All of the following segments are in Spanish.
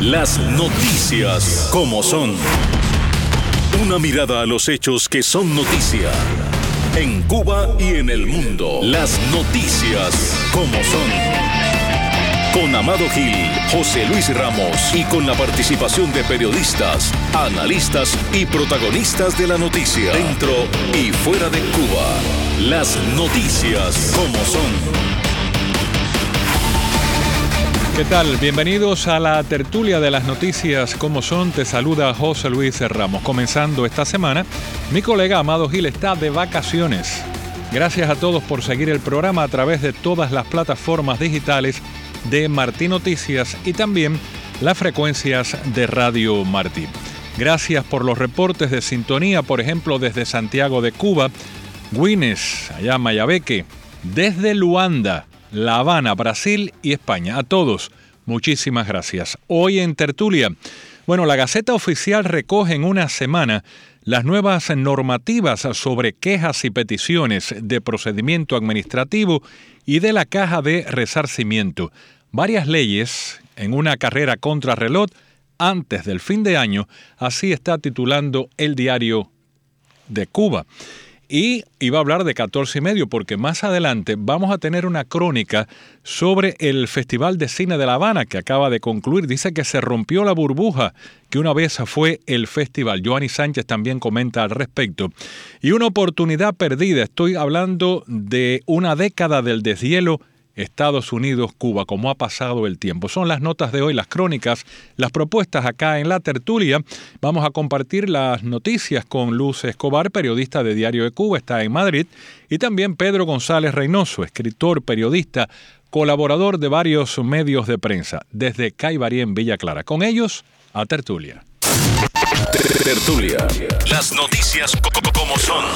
Las noticias como son. Una mirada a los hechos que son noticia. En Cuba y en el mundo. Las noticias como son. Con Amado Gil, José Luis Ramos y con la participación de periodistas, analistas y protagonistas de la noticia. Dentro y fuera de Cuba. Las noticias como son. ¿Qué tal? Bienvenidos a la tertulia de las noticias como son. Te saluda José Luis Ramos. Comenzando esta semana, mi colega Amado Gil está de vacaciones. Gracias a todos por seguir el programa a través de todas las plataformas digitales de Martí Noticias y también las frecuencias de Radio Martí. Gracias por los reportes de sintonía, por ejemplo, desde Santiago de Cuba, Güines, allá Mayabeque, desde Luanda, La Habana, Brasil y España. A todos, muchísimas gracias. Hoy en tertulia, la Gaceta Oficial recoge en una semana las nuevas normativas sobre quejas y peticiones de procedimiento administrativo y de la Caja de Resarcimiento. Varias leyes en una carrera contrarreloj antes del fin de año, así está titulando el Diario de Cuba. Y iba a hablar de 14 y medio porque más adelante vamos a tener una crónica sobre el Festival de Cine de La Habana que acaba de concluir. Dice que se rompió la burbuja que una vez fue el festival. Joanny Sánchez también comenta al respecto. Y una oportunidad perdida. Estoy hablando de una década del deshielo Estados Unidos-Cuba, como ha pasado el tiempo. Son las notas de hoy, las crónicas, las propuestas acá en la tertulia. Vamos a compartir las noticias con Luz Escobar, periodista de Diario de Cuba, está en Madrid, y también Pedro González Reynoso, escritor, periodista, colaborador de varios medios de prensa, desde Caibarí en Villa Clara. Con ellos, a tertulia. Tertulia. Las noticias como son.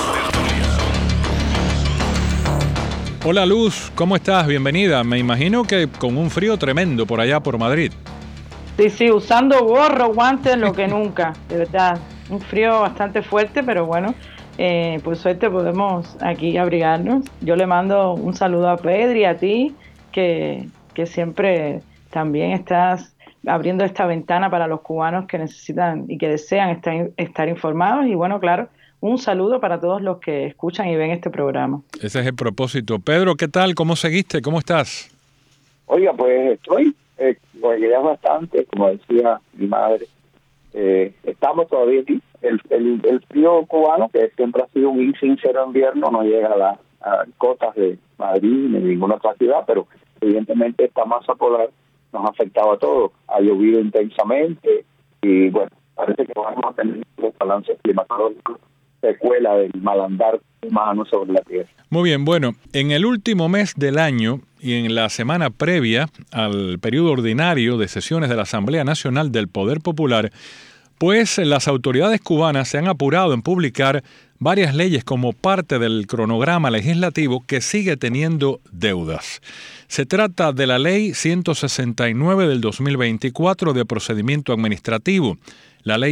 Hola Luz, ¿cómo estás? Bienvenida. Me imagino que con un frío tremendo por allá por Madrid. Sí, usando gorro, guantes, lo que nunca, de verdad. Un frío bastante fuerte, pero bueno, por suerte podemos aquí abrigarnos. Yo le mando un saludo a Pedro y a ti, que siempre también estás abriendo esta ventana para los cubanos que necesitan y que desean estar informados. Y bueno, claro, un saludo para todos los que escuchan y ven este programa. Ese es el propósito. Pedro, ¿qué tal? ¿Cómo seguiste? ¿Cómo estás? Oiga, pues estoy, ya bastante, como decía mi madre. Estamos todavía aquí. El frío cubano, que siempre ha sido un sincero invierno, no llega a las costas de Madrid ni ninguna otra ciudad, pero evidentemente esta masa polar nos ha afectado a todos. Ha llovido intensamente y bueno, parece que vamos a tener los balances climatológicos, secuela del malandar humano sobre la tierra. Muy bien, en el último mes del año y en la semana previa al periodo ordinario de sesiones de la Asamblea Nacional del Poder Popular, pues las autoridades cubanas se han apurado en publicar varias leyes como parte del cronograma legislativo que sigue teniendo deudas. Se trata de la Ley 169 del 2024 de procedimiento administrativo, la Ley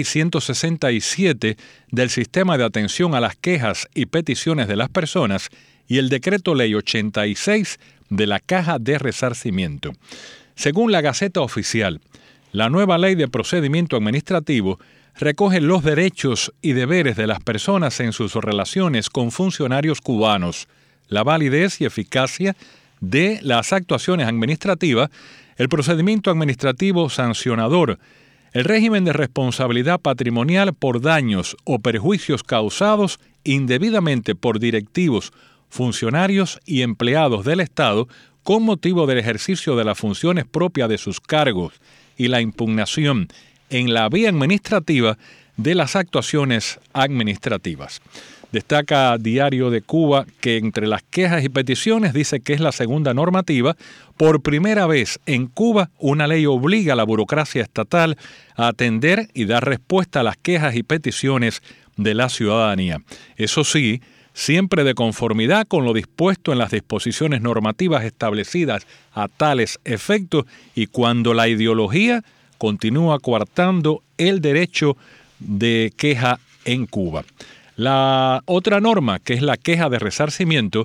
167 del Sistema de Atención a las Quejas y Peticiones de las Personas y el Decreto Ley 86 de la Caja de Resarcimiento. Según la Gaceta Oficial, la nueva Ley de Procedimiento Administrativo recoge los derechos y deberes de las personas en sus relaciones con funcionarios cubanos, la validez y eficacia de las actuaciones administrativas, el procedimiento administrativo sancionador, el régimen de responsabilidad patrimonial por daños o perjuicios causados indebidamente por directivos, funcionarios y empleados del Estado con motivo del ejercicio de las funciones propias de sus cargos y la impugnación en la vía administrativa de las actuaciones administrativas. Destaca Diario de Cuba que entre las quejas y peticiones dice que es la segunda normativa. Por primera vez en Cuba, una ley obliga a la burocracia estatal a atender y dar respuesta a las quejas y peticiones de la ciudadanía. Eso sí, siempre de conformidad con lo dispuesto en las disposiciones normativas establecidas a tales efectos y cuando la ideología continúa coartando el derecho de queja en Cuba. La otra norma, que es la queja de resarcimiento,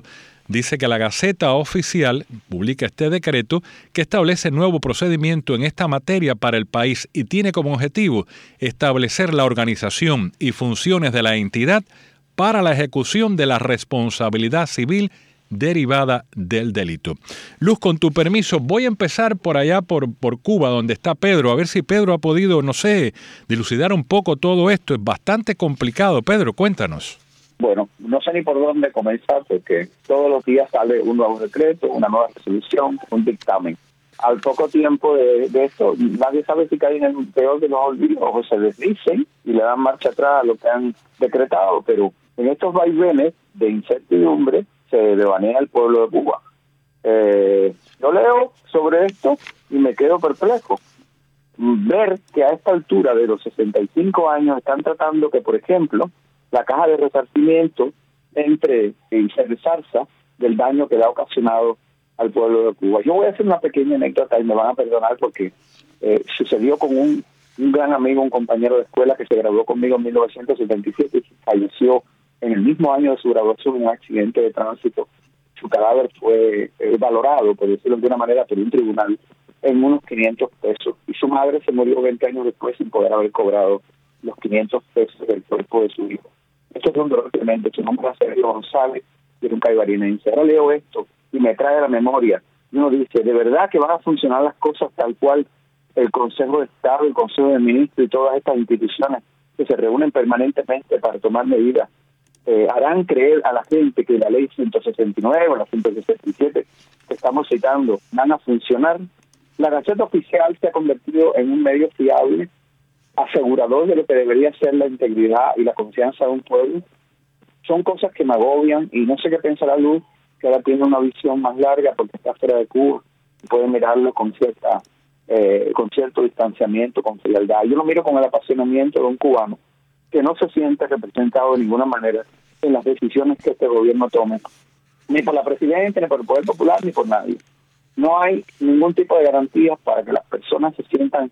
dice que la Gaceta Oficial publica este decreto que establece nuevo procedimiento en esta materia para el país y tiene como objetivo establecer la organización y funciones de la entidad para la ejecución de la responsabilidad civil derivada del delito. Luz, con tu permiso, voy a empezar por allá, por Cuba, donde está Pedro, a ver si Pedro ha podido, no sé, dilucidar un poco todo esto. Es bastante complicado. Pedro, cuéntanos. Bueno, no sé ni por dónde comenzar, porque todos los días sale un nuevo decreto, una nueva resolución, un dictamen. Al poco tiempo de esto, nadie sabe si caen en el peor de los olvidos o se desdicen y le dan marcha atrás a lo que han decretado, pero en estos vaivenes de incertidumbre se devanea el pueblo de Cuba. Yo leo sobre esto y me quedo perplejo. Ver que a esta altura de los 65 años están tratando que, por ejemplo, la caja de resarcimiento entre y se resarza del daño que le ha ocasionado al pueblo de Cuba. Yo voy a hacer una pequeña anécdota y me van a perdonar porque sucedió con un gran amigo, un compañero de escuela que se graduó conmigo en 1977 y falleció en el mismo año de su graduación en un accidente de tránsito. Su cadáver fue valorado, por decirlo de una manera, por un tribunal en unos 500 pesos. Y su madre se murió 20 años después sin poder haber cobrado los 500 pesos del cuerpo de su hijo. Esto es un dolor tremendo. Su nombre era Sergio González y era un caibarinense. Ahora leo esto y me trae a la memoria. Y uno dice, ¿de verdad que van a funcionar las cosas tal cual el Consejo de Estado, el Consejo de Ministros y todas estas instituciones que se reúnen permanentemente para tomar medidas harán creer a la gente que la ley 169 o la 167 que estamos citando van a funcionar? La Gaceta Oficial se ha convertido en un medio fiable, asegurador de lo que debería ser la integridad y la confianza de un pueblo. Son cosas que me agobian y no sé qué pensará Luz, que ahora tiene una visión más larga porque está fuera de Cuba y puede mirarlo con cierto distanciamiento, con frialdad. Yo lo miro con el apasionamiento de un cubano que no se siente representado de ninguna manera en las decisiones que este gobierno tome, ni por la presidenta, ni por el Poder Popular, ni por nadie. No hay ningún tipo de garantías para que las personas se sientan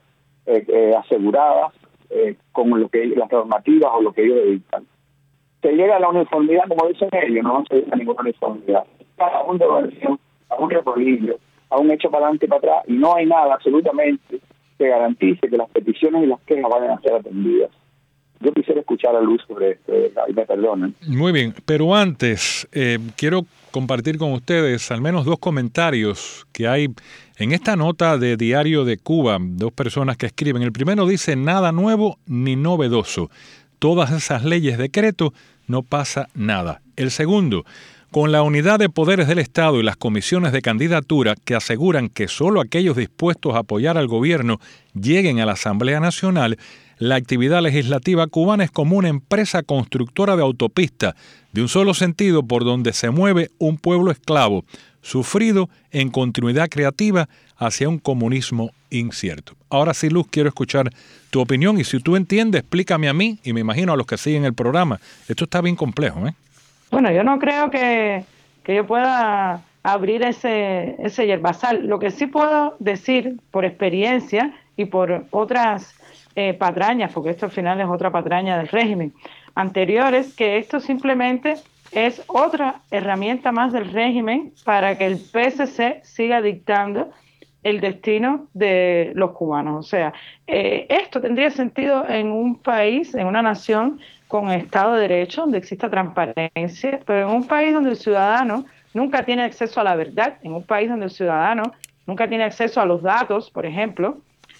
aseguradas con lo que las normativas o lo que ellos dictan. Se llega a la uniformidad, como dicen ellos, no se llega a ninguna uniformidad. A un devaluación, a un reequilibrio, a un hecho para adelante y para atrás, y no hay nada absolutamente que garantice que las peticiones y las quejas vayan a ser atendidas. Yo quisiera escuchar a Luz sobre esto, y me perdonen. Muy bien, pero antes quiero compartir con ustedes al menos dos comentarios que hay en esta nota de Diario de Cuba, dos personas que escriben. El primero dice, nada nuevo ni novedoso. Todas esas leyes, decretos, no pasa nada. El segundo, con la unidad de poderes del Estado y las comisiones de candidatura que aseguran que solo aquellos dispuestos a apoyar al gobierno lleguen a la Asamblea Nacional, la actividad legislativa cubana es como una empresa constructora de autopista de un solo sentido por donde se mueve un pueblo esclavo, sufrido en continuidad creativa hacia un comunismo incierto. Ahora sí, Luz, quiero escuchar tu opinión y si tú entiendes, explícame a mí y me imagino a los que siguen el programa. Esto está bien complejo, ¿eh? Bueno, yo no creo que yo pueda abrir ese yerbazal. Lo que sí puedo decir por experiencia y por otras patrañas, porque esto al final es otra patraña del régimen anteriores, que esto simplemente es otra herramienta más del régimen para que el PSC siga dictando el destino de los cubanos. O sea, esto tendría sentido en un país, en una nación con Estado de Derecho, donde exista transparencia, pero en un país donde el ciudadano nunca tiene acceso a la verdad, en un país donde el ciudadano nunca tiene acceso a los datos, por ejemplo,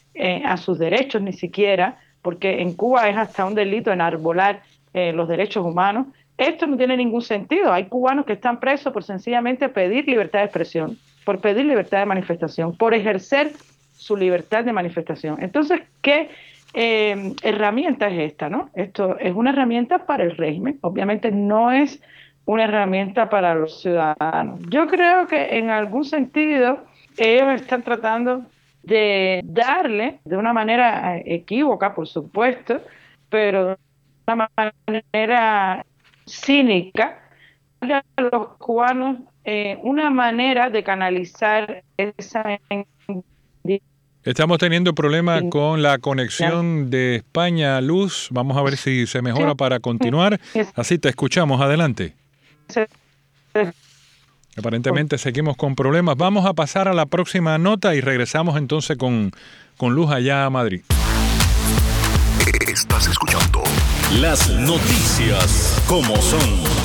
a sus derechos ni siquiera, porque en Cuba es hasta un delito enarbolar los derechos humanos. Esto no tiene ningún sentido. Hay cubanos que están presos por sencillamente pedir libertad de expresión, por pedir libertad de manifestación, por ejercer su libertad de manifestación. Entonces, ¿qué herramienta es esta, no? Esto es una herramienta para el régimen, obviamente no es una herramienta para los ciudadanos. Yo creo que en algún sentido ellos están tratando de darle, de una manera equívoca, por supuesto, pero de una manera cínica, a los cubanos una manera de canalizar esa... Estamos teniendo problemas con la conexión de España, Luz. Vamos a ver si se mejora para continuar. Así te escuchamos. Adelante. Aparentemente seguimos con problemas. Vamos a pasar a la próxima nota y regresamos entonces con Luz allá a Madrid. Estás escuchando las noticias como son.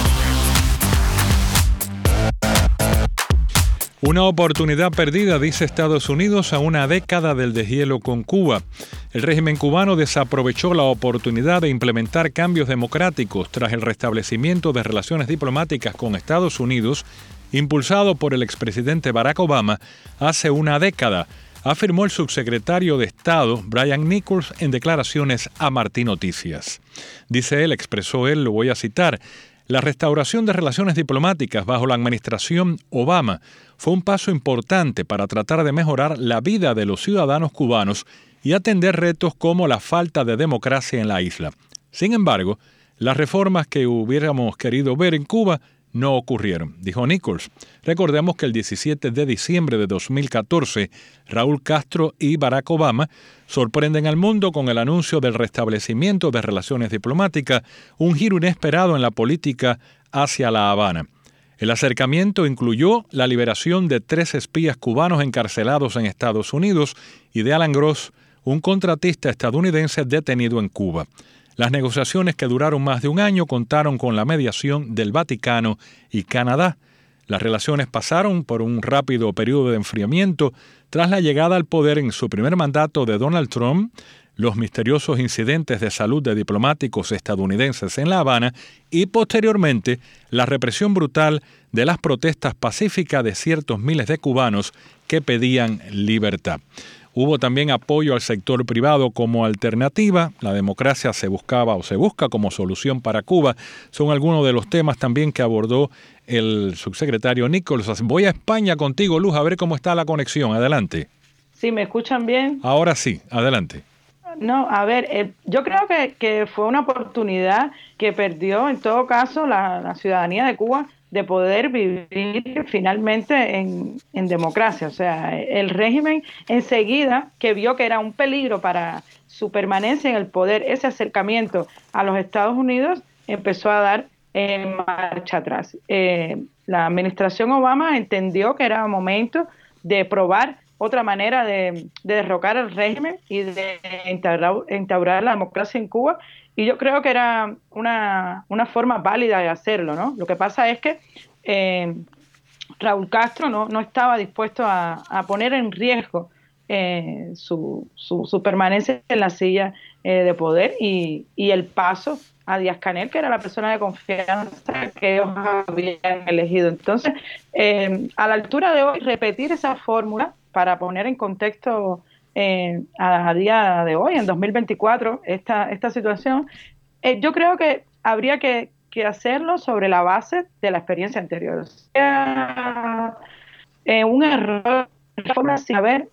Una oportunidad perdida, dice Estados Unidos, a una década del deshielo con Cuba. El régimen cubano desaprovechó la oportunidad de implementar cambios democráticos tras el restablecimiento de relaciones diplomáticas con Estados Unidos, impulsado por el expresidente Barack Obama hace una década, afirmó el subsecretario de Estado Brian Nichols en declaraciones a Martí Noticias. Dice él, expresó él, lo voy a citar: la restauración de relaciones diplomáticas bajo la administración Obama fue un paso importante para tratar de mejorar la vida de los ciudadanos cubanos y atender retos como la falta de democracia en la isla. Sin embargo, las reformas que hubiéramos querido ver en Cuba no ocurrieron, dijo Nichols. Recordemos que el 17 de diciembre de 2014, Raúl Castro y Barack Obama sorprenden al mundo con el anuncio del restablecimiento de relaciones diplomáticas, un giro inesperado en la política hacia La Habana. El acercamiento incluyó la liberación de 3 espías cubanos encarcelados en Estados Unidos y de Alan Gross, un contratista estadounidense detenido en Cuba. Las negociaciones, que duraron más de un año, contaron con la mediación del Vaticano y Canadá. Las relaciones pasaron por un rápido periodo de enfriamiento tras la llegada al poder en su primer mandato de Donald Trump, los misteriosos incidentes de salud de diplomáticos estadounidenses en La Habana y, posteriormente, la represión brutal de las protestas pacíficas de ciertos miles de cubanos que pedían libertad. Hubo también apoyo al sector privado como alternativa. La democracia se buscaba o se busca como solución para Cuba. Son algunos de los temas también que abordó el subsecretario Nichols. Voy a España contigo, Luz, a ver cómo está la conexión. Adelante. ¿Sí me escuchan bien? Ahora sí, adelante. No, a ver, yo creo que fue una oportunidad que perdió en todo caso la ciudadanía de Cuba de poder vivir finalmente en democracia. O sea, el régimen enseguida que vio que era un peligro para su permanencia en el poder, ese acercamiento a los Estados Unidos, empezó a dar marcha atrás. La administración Obama entendió que era momento de probar otra manera de derrocar al régimen y de instaurar la democracia en Cuba, y yo creo que era una forma válida de hacerlo, ¿no? Lo que pasa es que Raúl Castro no estaba dispuesto a poner en riesgo su permanencia en la silla de poder y el paso a Díaz-Canel, que era la persona de confianza que ellos habían elegido. Entonces, a la altura de hoy, repetir esa fórmula para poner en contexto a día de hoy, en 2024, esta situación, yo creo que habría que hacerlo sobre la base de la experiencia anterior. O sea, un error sin haber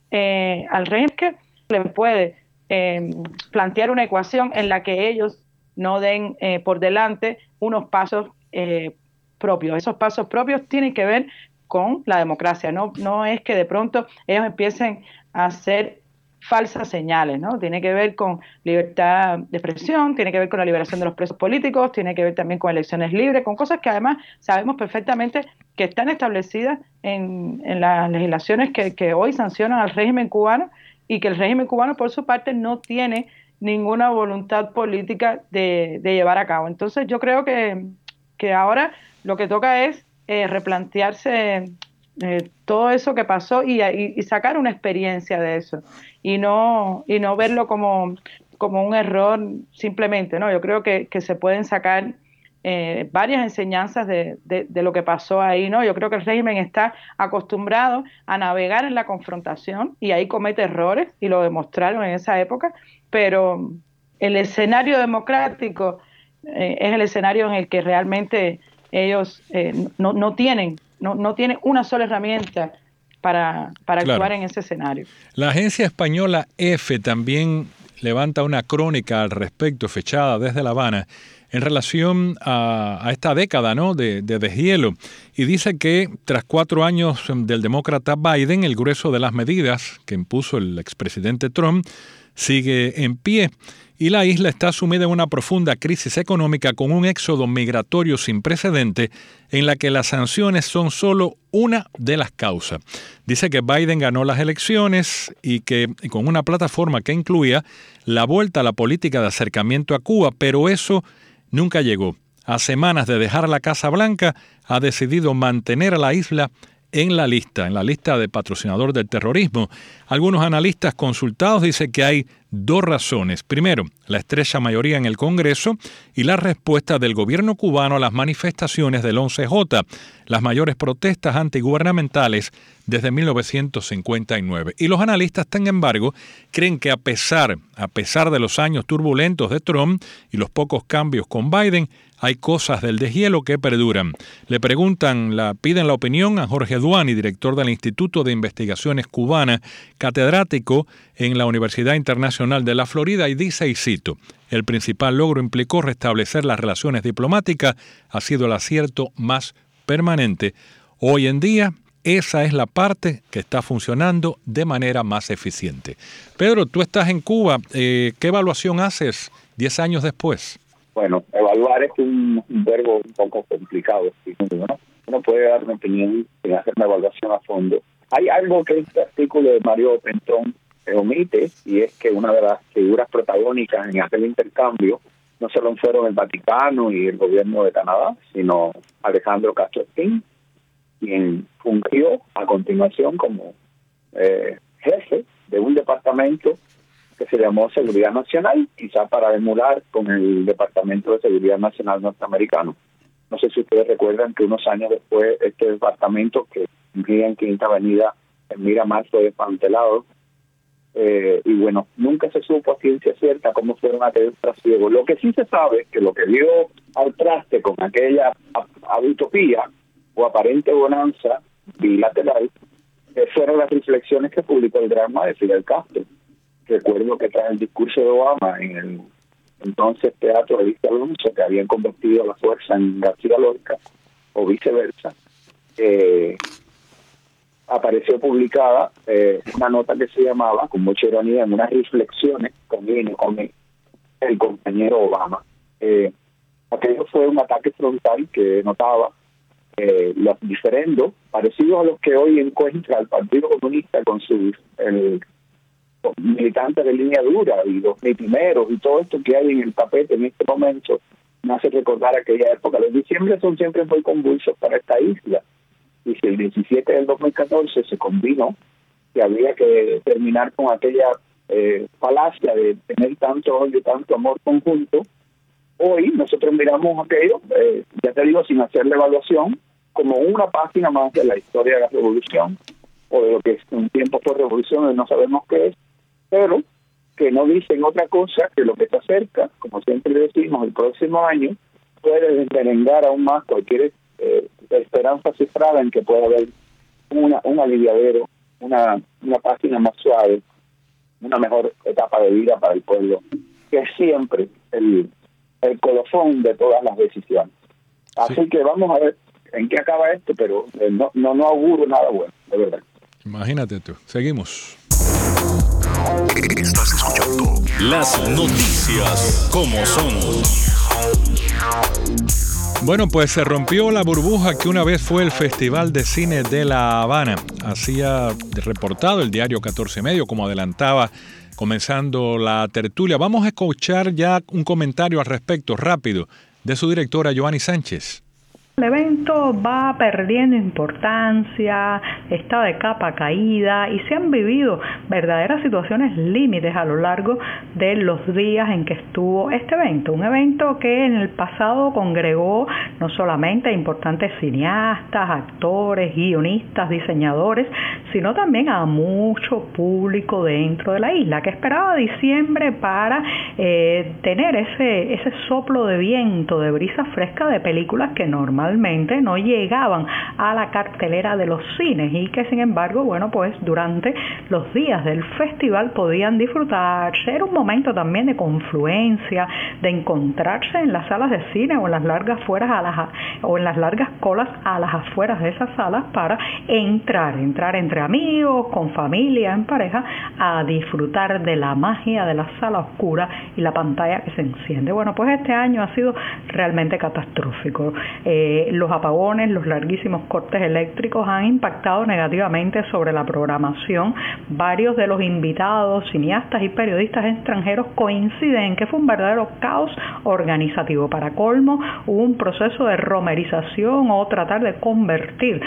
al régimen que le puede plantear una ecuación en la que ellos no den por delante unos pasos propios. Esos pasos propios tienen que ver con la democracia, no es que de pronto ellos empiecen a hacer falsas señales, ¿no? Tiene que ver con libertad de expresión, tiene que ver con la liberación de los presos políticos, tiene que ver también con elecciones libres, con cosas que además sabemos perfectamente que están establecidas en las legislaciones que hoy sancionan al régimen cubano, y que el régimen cubano por su parte no tiene ninguna voluntad política de llevar a cabo. Entonces yo creo que ahora lo que toca es replantearse todo eso que pasó y sacar una experiencia de eso y no verlo como un error simplemente, ¿no? Yo creo que se pueden sacar varias enseñanzas de lo que pasó ahí, ¿no? Yo creo que el régimen está acostumbrado a navegar en la confrontación y ahí comete errores, y lo demostraron en esa época, pero el escenario democrático es el escenario en el que realmente ellos no tienen una sola herramienta para actuar en ese escenario. La agencia española EFE también levanta una crónica al respecto, fechada desde La Habana, en relación a esta década, ¿no?, de deshielo, y dice que tras 4 años del demócrata Biden, el grueso de las medidas que impuso el expresidente Trump sigue en pie. y la isla está sumida en una profunda crisis económica con un éxodo migratorio sin precedente en la que las sanciones son solo una de las causas. Dice que Biden ganó las elecciones y que con una plataforma que incluía la vuelta a la política de acercamiento a Cuba, pero eso nunca llegó. A semanas de dejar la Casa Blanca, ha decidido mantener a la isla en la lista de patrocinador del terrorismo. Algunos analistas consultados dicen que hay dos razones. Primero, la estrecha mayoría en el Congreso y la respuesta del gobierno cubano a las manifestaciones del 11J, las mayores protestas antigubernamentales desde 1959. Y los analistas, sin embargo, creen que a pesar de los años turbulentos de Trump y los pocos cambios con Biden, hay cosas del deshielo que perduran. Le piden la opinión a Jorge Duani, director del Instituto de Investigaciones Cubanas, catedrático en la Universidad Internacional de la Florida, y dice, y cito, el principal logro implicó restablecer las relaciones diplomáticas, ha sido el acierto más permanente. Hoy en día, esa es la parte que está funcionando de manera más eficiente. Pedro, tú estás en Cuba, ¿qué evaluación haces 10 años después? Bueno, evaluar es un verbo un poco complicado, ¿no? Uno puede dar una opinión sin hacer una evaluación a fondo. Hay algo que este artículo de Mario Pentón omite, y es que una de las figuras protagónicas en aquel intercambio no solo fueron el Vaticano y el gobierno de Canadá, sino Alejandro Castro Espín, quien fungió a continuación como jefe de un departamento que se llamó Seguridad Nacional, quizá para emular con el Departamento de Seguridad Nacional norteamericano. No sé si ustedes recuerdan que unos años después este departamento, que vivía en Quinta Avenida, en Miramar, fue desmantelado. Y bueno, nunca se supo a ciencia cierta cómo fueron aquellos trasiegos. Lo que sí se sabe es que lo que dio al traste con aquella utopía o aparente bonanza bilateral fueron las reflexiones que publicó el drama de Fidel Castro. Recuerdo que tras el discurso de Obama en el entonces Teatro de Vista Alonso, que habían convertido a la fuerza en García Lorca, o viceversa, apareció publicada una nota que se llamaba, con mucha ironía, en unas reflexiones con el compañero Obama. Aquello fue un ataque frontal que notaba los diferendos parecidos a los que hoy encuentra el Partido Comunista con sus militantes de línea dura y los primeros y todo esto que hay en el tapete en este momento me hace recordar aquella época. Los diciembre son siempre muy convulsos para esta isla, y si el 17 del 2014 se combinó que había que terminar con aquella falacia de tener tanto odio y tanto amor conjunto, hoy nosotros miramos aquello, ya te digo, sin hacer la evaluación, como una página más de la historia de la revolución, o de lo que un tiempo fue revolución y no sabemos qué es, pero que no dicen otra cosa que lo que se acerca, como siempre decimos, el próximo año puede desmerengar aún más cualquier esperanza cifrada en que pueda haber un aliviadero, una página más suave, una mejor etapa de vida para el pueblo, que es siempre el colofón de todas las decisiones. Así sí, que vamos a ver en qué acaba esto, pero no auguro nada bueno, de verdad. Imagínate tú. Seguimos. Estás escuchando las noticias como son. Bueno, pues se rompió la burbuja que una vez fue el Festival de Cine de La Habana. Hacía reportado el diario 14 Medio, como adelantaba comenzando la tertulia. Vamos a escuchar ya un comentario al respecto rápido de su directora, Joanny Sánchez. El evento va perdiendo importancia, está de capa caída y se han vivido verdaderas situaciones límites a lo largo de los días en que estuvo este evento. Un evento que en el pasado congregó no solamente a importantes cineastas, actores, guionistas, diseñadores, sino también a mucho público dentro de la isla, que esperaba diciembre para tener ese soplo de viento, de brisa fresca de películas que normalmente normalmente no llegaban a la cartelera de los cines y que sin embargo, bueno, pues durante los días del festival podían disfrutarse. Era un momento también de confluencia, de encontrarse en las salas de cine o en las largas colas a las afueras de esas salas para entrar entre amigos, con familia, en pareja, a disfrutar de la magia de la sala oscura y la pantalla que se enciende. Bueno, pues este año ha sido realmente catastrófico. Los apagones, los larguísimos cortes eléctricos han impactado negativamente sobre la programación. Varios de los invitados, cineastas y periodistas extranjeros coinciden en que fue un verdadero caos organizativo. Para colmo, hubo un proceso de romerización o tratar de convertir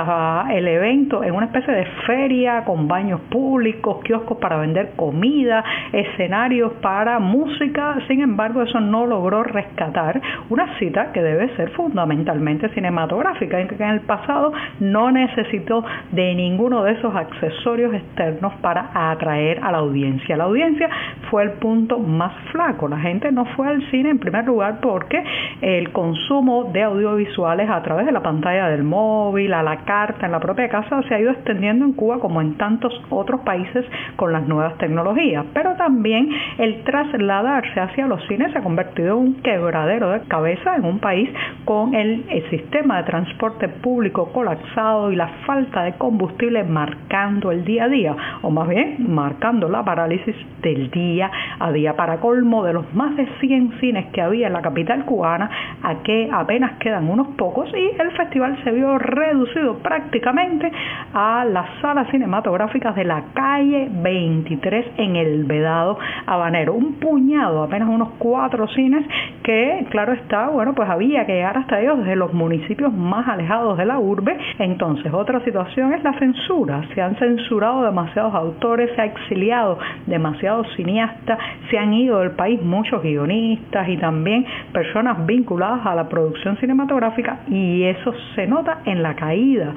el evento en una especie de feria con baños públicos, kioscos para vender comida, escenarios para música. Sin embargo, eso no logró rescatar una cita que debe ser fundamentalmente cinematográfica, en que en el pasado no necesitó de ninguno de esos accesorios externos para atraer a la audiencia. La audiencia fue el punto más flaco. La gente no fue al cine en primer lugar porque el consumo de audiovisuales a través de la pantalla del móvil, a la carta, en la propia casa, se ha ido extendiendo en Cuba como en tantos otros países con las nuevas tecnologías. Pero también el trasladarse hacia los cines se ha convertido en un quebradero de cabeza en un país con el sistema de transporte público colapsado y la falta de combustible marcando el día a día, o más bien marcando la parálisis del día a día. Para colmo, de los más de 100 cines que había en la capital cubana, a que apenas quedan unos pocos, y el festival se vio reducido prácticamente a las salas cinematográficas de la calle 23 en el Vedado Habanero. Un puñado, apenas unos 4 cines que, claro está, bueno, pues había que llegar hasta ellos desde los municipios más alejados de la urbe. Entonces, otra situación es la censura. Se han censurado demasiados autores, se ha exiliado demasiados cineastas, se han ido del país muchos guionistas y también personas vinculadas a la producción cinematográfica, y eso se nota en la caída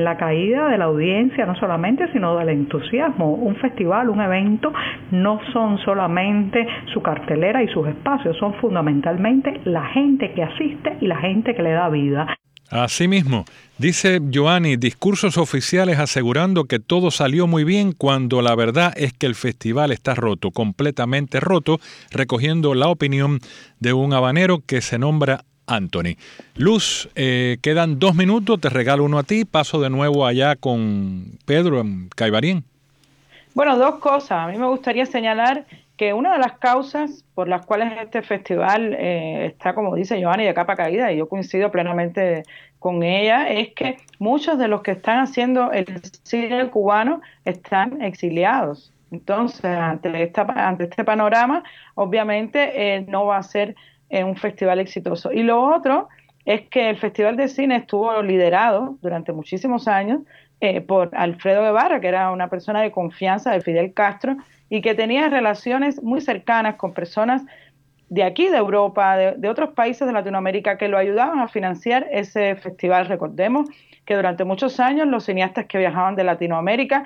de la audiencia, no solamente, sino del entusiasmo. Un festival, un evento, no son solamente su cartelera y sus espacios, son fundamentalmente la gente que asiste y la gente que le da vida. Asimismo, dice Joanny, discursos oficiales asegurando que todo salió muy bien cuando la verdad es que el festival está roto, completamente roto, recogiendo la opinión de un habanero que se nombra Anthony. Luz, quedan 2 minutos, te regalo uno a ti, paso de nuevo allá con Pedro en Caibarien. Bueno, 2 cosas. A mí me gustaría señalar que una de las causas por las cuales este festival está, como dice Joanny, de capa caída, y yo coincido plenamente con ella, es que muchos de los que están haciendo el cine cubano están exiliados. Entonces, ante este panorama, obviamente no va a ser un festival exitoso. Y lo otro es que el Festival de Cine estuvo liderado durante muchísimos años por Alfredo Guevara, que era una persona de confianza de Fidel Castro y que tenía relaciones muy cercanas con personas de aquí, de Europa, de otros países de Latinoamérica, que lo ayudaban a financiar ese festival. Recordemos que durante muchos años los cineastas que viajaban de Latinoamérica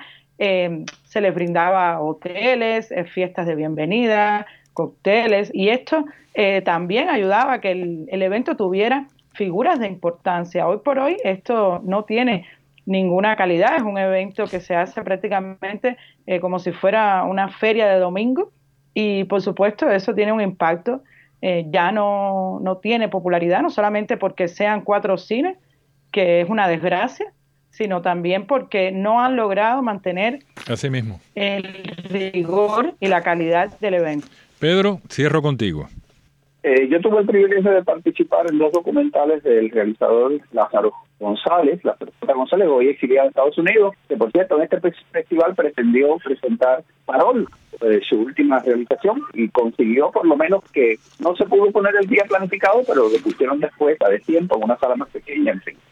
se les brindaba hoteles, fiestas de bienvenida, cócteles, y esto también ayudaba a que el evento tuviera figuras de importancia. Hoy por hoy esto no tiene ninguna calidad, es un evento que se hace prácticamente como si fuera una feria de domingo, y por supuesto eso tiene un impacto, ya no tiene popularidad, no solamente porque sean 4 cines, que es una desgracia, sino también porque no han logrado mantener así mismo el rigor y la calidad del evento. Pedro, cierro contigo. Yo tuve el privilegio de participar en 2 documentales del realizador Lázaro González, hoy exiliado en Estados Unidos, que por cierto en este festival pretendió presentar Parol, su última realización, y consiguió por lo menos que no se pudo poner el día planificado, pero lo pusieron después a destiempo en una sala más pequeña, en fin.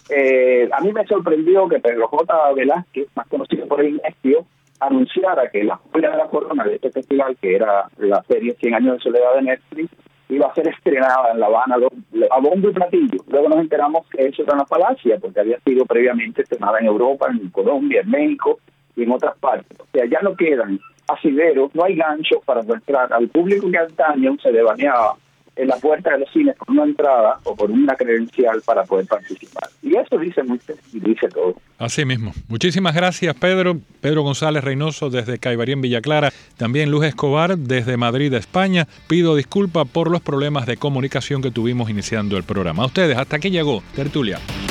A mí me sorprendió que Pedro J. Velázquez, más conocido por el Inestio, anunciara que la joya de la corona de este festival, que era la serie 100 años de soledad de Netflix, iba a ser estrenada en La Habana a bombo y platillo. Luego nos enteramos que eso era una falacia, porque había sido previamente estrenada en Europa, en Colombia, en México y en otras partes. O sea, ya no quedan asideros, no hay ganchos para mostrar al público que antaño se devaneaba en la puerta de los cines por una entrada o por una credencial para poder participar. Y eso dice mucho y dice todo. Así mismo. Muchísimas gracias, Pedro. Pedro González Reynoso desde Caibarí en Villa Clara. También Luz Escobar desde Madrid, España. Pido disculpas por los problemas de comunicación que tuvimos iniciando el programa. A ustedes, hasta aquí llegó Tertulia.